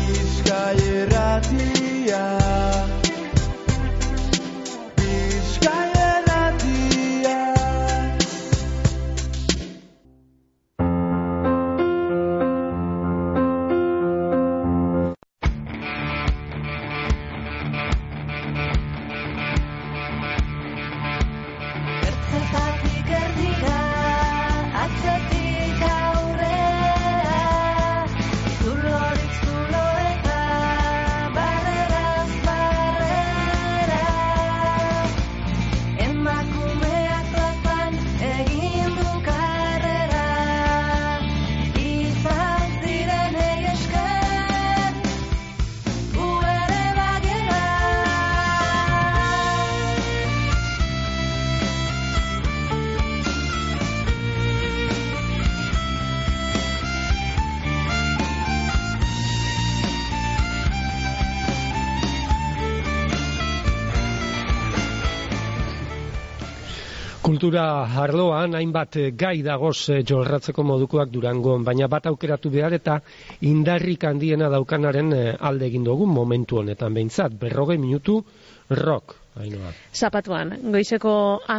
Kultura arloan hainbat gai dagoz jorratzeko modukoak Durangon, baina bat aukeratu behar eta indarrik handiena daukanaren alde egin dugu momentu honetan behintzat. 40 minutu rock. Ainhoa. Zapatuan, goizeko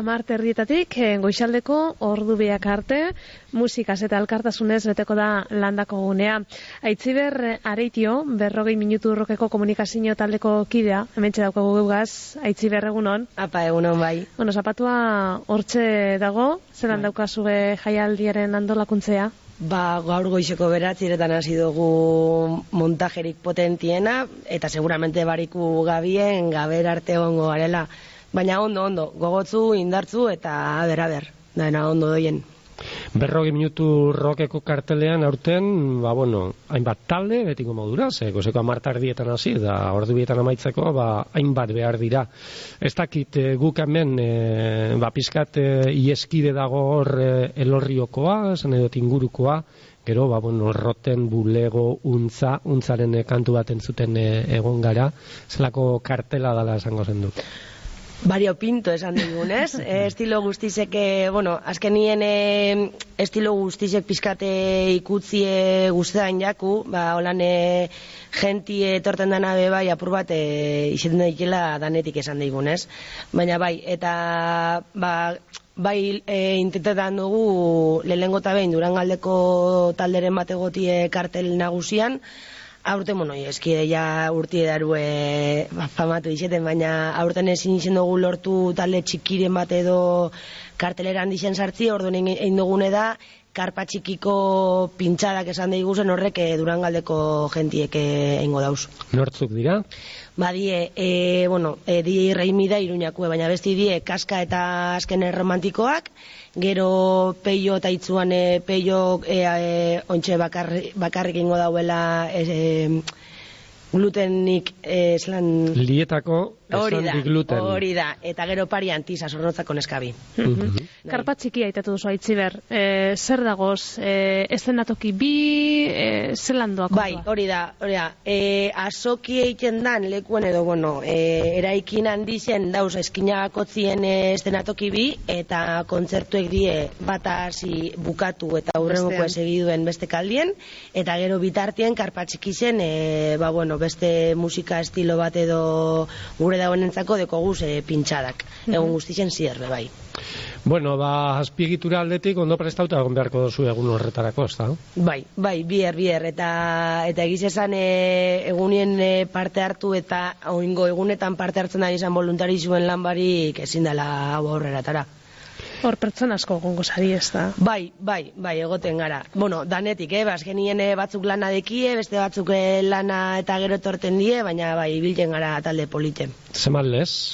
10:00 goizaldeko ordu biak arte, musikaz eta elkartasunez beteko da landako gunea. Aitziber Areitio, 40 minutu rockeko komunikazio taldeko kidea, hementxe daukagu geugaz. Aitziber, egunon? Apa, egunon bai. Bueno, zapatua hortxe dago, zelan daukazue jaialdiaren antolakuntzea? Gaur goizeko 9:00 hasi dugu montajerik potentiena, eta seguramente bariku gabien, gaber arte egongo garela. Baina ondo, gogotzu, indartzu, eta aber, dena ondo doien. 40 minutu rockeko kartelean aurten, hainbat talde, betiko modura, gozeko 10:00 hasi, da ordu bietan amaitzeko, hainbat behar dira. Ez dakit guk hemen, pizkat ieskide dago hor Elorriokoa, esan edo ingurukoa, gero, roten, bulego, untzaren kantu bat entzuten egon gara, zelako kartela dala esango zen dut. Bario pinto esan digunez, estilo guztizek, azkenien estilo guztizek pizkate ikutzie guztetan jaku, holan jentie etorten dana bai apur bat izaten daikela danetik esan digunez. Baina bai, eta intentetan dugu lehenengo eta behin Durangaldeko talderen bat egotie kartel nagusian. Aurten, eskide ja urtie darue famatu izeten, baina aurten ezin izen dugu lortu talde txikiren bat edo kartelera handixen sartzi, orduan egin dugune da, karpa txikiko pintxadak esan daiguzen horrek Durangaldeko jentiek egingo dauz. Nortzuk dira? Badie, di Reimida Iruñakue, baina besti die Kaska eta Azken Romantikoak, gero Peio eta Itzuan Peio ontxe bakarrik ingo dauela glutenik eslan... Lietako esan di gluten. Hori da, eta gero pari antiza zornotzako neskabi. Karpa txiki aitatu duzu, Aitziber, zer dagoz, eszenatoki bi, zelandoak? Bai, hori da, azoki egiten dan lekuen edo, eraikin handien dauz eskinagakotzien eszenatoki bi, eta kontzertuek die bata hasi bukatu eta hurrengoko segiduen beste kaldien, eta gero bitartien karpa txiki zen, beste musika estilo bat edo gure dagoenentzako dekoguz pintxadak. Egun guztien ziderbe, bai. Azpiegitura aldetik ondo prestauta egon beharko duzu egun horretarako, ez da? Bai, bier, eta egiz esan egunien parte hartu eta oingo egunetan parte hartzen ari izan voluntari zuen lan barik ezin dela hau aurreratara. Hor pertsona asko gongo sari ez da? Bai, egoten gara. Danetik, azkenien batzuk lana dekie, beste batzuk lana eta gero torten die, baina bilten gara talde polite. Zeman lez?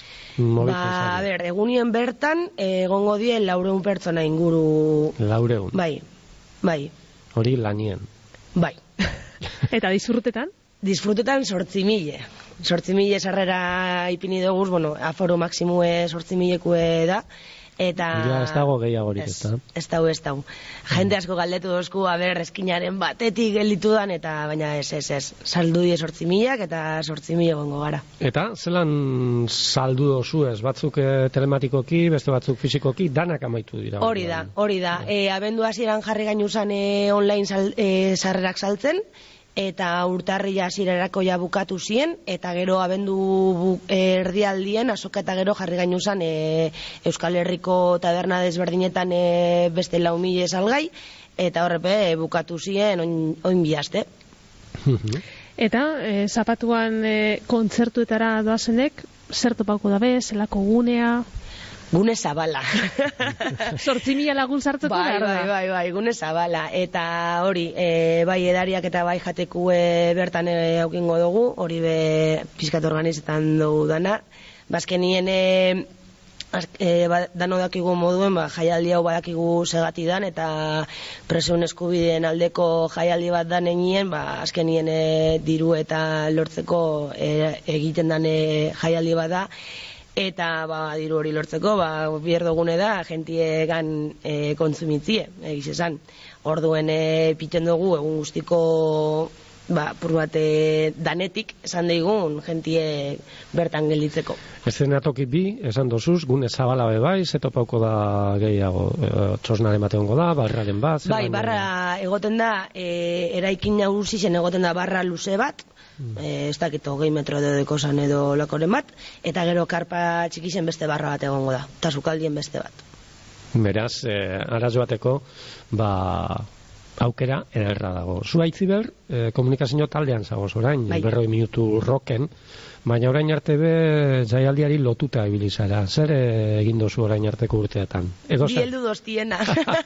Egunien bertan, egongo die 400 pertsona inguru... 400? Bai. Hori lanien? Bai. Eta disfrutetan? Disfrutetan 8.000. 8.000 sarrera ipini doguz, aforo maksimue 8.000 da. Eta... ez dago gehiagorik, ez da? Ez dago. Jende asko galdetu dozku, eskinaren batetik gelditu dan, eta baina ez. Saldu die 8.000 eta 8.000 egongo gara. Eta, zelan saldu dozu ez? Batzuk telematikoki, beste batzuk fisikoki, danak amaitu dira. Hori da. Abendu hasieran jarri gainuzan online sarrerak saltzen, eta urtarrila hasierarako ja bukatu zien, eta gero abendu erdialdien azoka eta gero jarri gainu zen Euskal Herriko taberna desberdinetan beste 4.000 salgai, eta horrepe bukatu zien oin bihazte. Eta zapatuan kontzertuetara doazenek, zer topauko dabe, zelako gunea? Gune zabala. 8.000 lagun sartzeko behar da. Bai, gune zabala. Eta hori, bai edariak eta bai jateku bertan aukingo dugu, hori be pizkat organizetan dugu dana. Bazkenien dano dakigu moduen, jaialdi hau badakigu segati dan, eta presoen eskubideen aldeko jaialdi bat dan enien, azkenien diru eta lortzeko egiten dan jaialdi bat da. Eta diru hori lortzeko, bierdogune da, jentiegan kontsumitzie, egiz esan. Orduen piten dugu, egun guztiko pur bat danetik, esan daigun, jentie bertan gelditzeko. Eszenatoki bi, esan dozuz, gune zabala bai, zetopauko da gehiago, txosnaren bat egongo da, barraren bat? Bai, barra egoten da, eraikin nagusien egoten da barra luze bat, ez dakit 20 metro dedeko zan edo lakoren bat, eta gero karpa txikisen beste barra bat egongo da, eta sukaldien beste bat. Beraz, araz joateko, aukera erra dago. Zu Aitziber, komunikazio taldean zagoz orain, 40 minutu roken, baina orain arte be jaialdiari lotuta ibili zara. Zer egin dozu orain arteko urteetan? Bi heldu dostiena.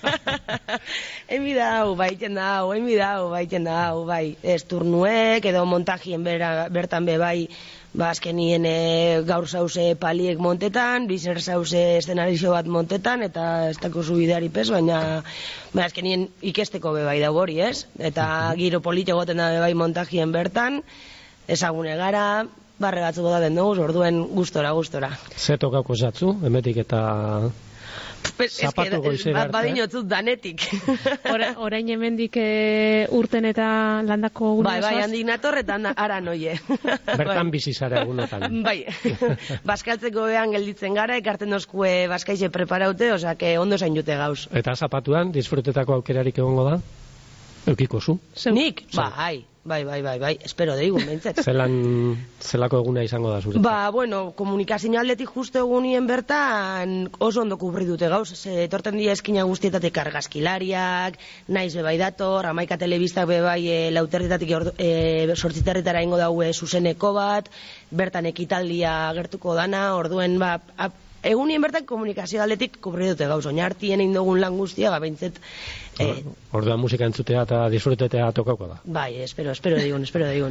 Enbidau, baiten da hau, bai. Ez turnuek, edo montajien bertan be bai, azkenien gaur zauze paliek montetan, bizer zauze eszenarizio bat montetan, eta ez dako zubideari pez, baina azkenien ikesteko be bai dago hori, ez? Eta giro polite goten da be bai montajien bertan, ezagune gara, barre batzuko da bendugu, orduen gustora. Zeto gauko zatzu, emetik eta zapatu goizera arte. Badinotzut danetik. Orain hemendik urten eta landako gune Bai, handik natorretan ara noie. Bertan bizi zara egunotan. Bai, baskaltzeko behan gelditzen gara, ekarten dozkue baskaize preparaute, osea, ondo zain jute gauz. Eta zapatuan, disfrutetako aukerarik egongo da? Eukiko zu? Nik? Bai, espero deigun, behintzet. Zelako eguna izango da zure? Bueno, komunikazio aldetik justo egunien bertan oso ondo kubri dute gauz. Etorten dira eskina guztietatik argazkilariak, naiz bebai dator, Amaika telebistak bebai lauterritatik sortziterritara ingo daue zuzeneko bat, bertan ekitaldia gertuko dana, orduen egunien bertan komunikazio aldetik kubri dute gauz. Oinartien egin dugun lan guztia, behintzet. Orduan musika entzutea eta disfrutetea tokauko da. Bai, espero digun.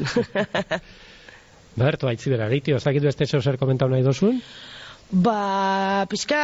Berto, Aitziber, Aritio, ez dakit beste zer komentau nahi dozun? Pizka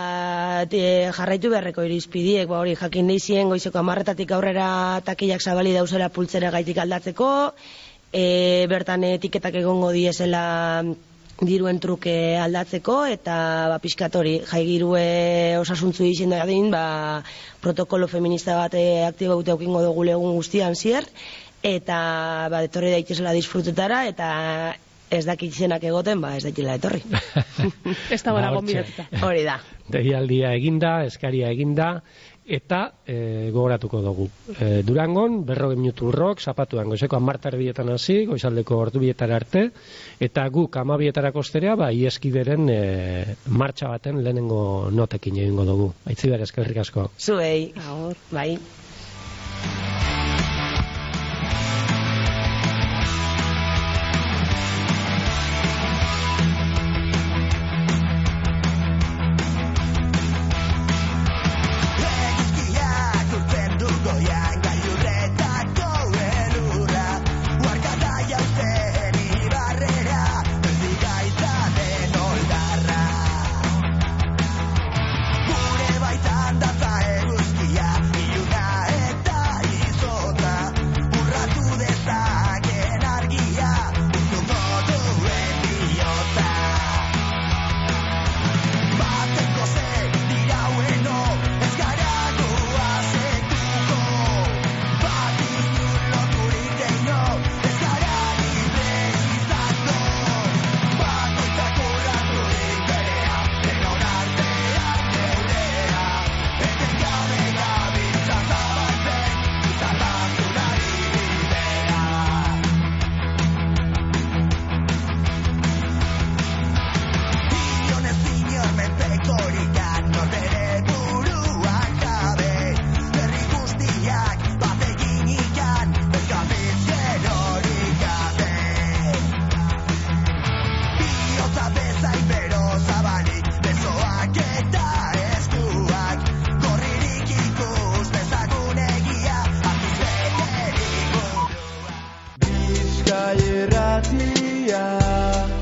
jarraitu beharreko irizpidiek, hori jakin deizien goizeko 10:00 aurrera takilak zabali dauzela pultzera gaitik aldatzeko, bertan etiketak egongo diezela diruen truke aldatzeko, eta pizkatori jaigirue osasuntzu izin da din, protokolo feminista bat aktibauta aukingo dugu legun guztian zier, eta etorri daitezela disfrutetara, eta ez dakitzenak egoten, ez daitela etorri. Ez da bara gonbidatuta. Hori da. Deialdia eginda, eskaria eginda, eta gogoratuko dugu. Durangon, 40 minutu rock, zapatuan, goizeko 10:00 hasi, goizaldeko 2:00 arte, eta guk 12:00 osterea, ieskideren martxa baten lehenengo notekin egingo dugu. Aitziber, eskerrik asko. Zuei, bai. Gure baitan datza eguzkia, iluna Euskal Irratia